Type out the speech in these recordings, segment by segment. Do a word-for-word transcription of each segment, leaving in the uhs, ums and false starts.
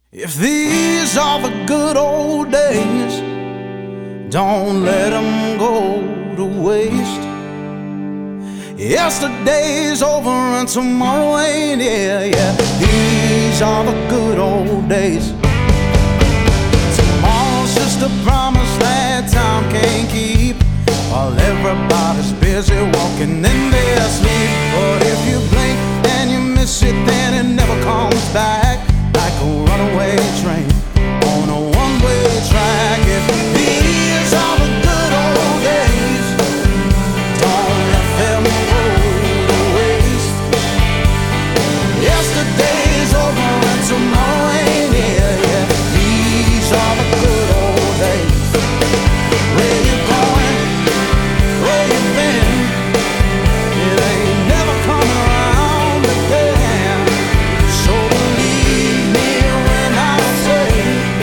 If these are the good old days, don't let them go to waste. Yesterday's over and tomorrow ain't here, yeah. These are the good old days. Tomorrow's just a promise that time can't keep, while everybody's busy walking in their sleep. But if you blink and you miss it, then it never comes back, like a runaway train on a one-way track. If these are the good old days, don't let them go to waste. Yesterday's over and tomorrow ain't here, yeah. These are the good old days. Where you going? Where you been? It ain't never coming around again. So believe me when I say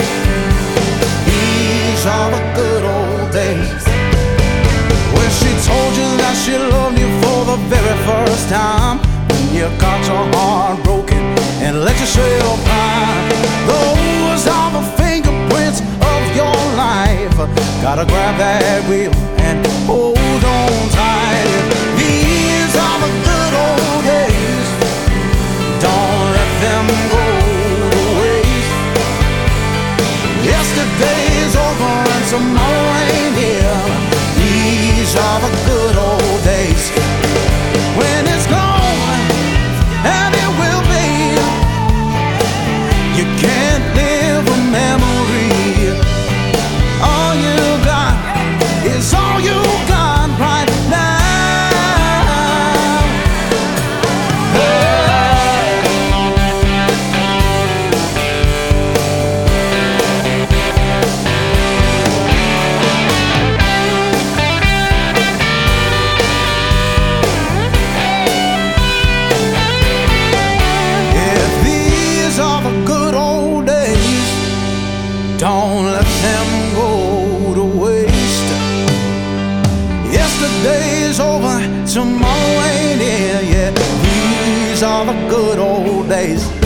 these are the good old days. When she told you that she loved you for the very first time, when you got your heart broken and let yourself cry. Those are the fingerprints of your life. Gotta grab that wheel and hold on tight. These are the good old days, don't let them go to waste. Yesterday's over and tomorrow ain't here. These are the good old days. When it's gone, and it will be, you can't live a memory. All you got is all you got right now. If these are the good old days, don't let them go to waste. Yesterday's over, tomorrow ain't here, yeah. These are the good old days.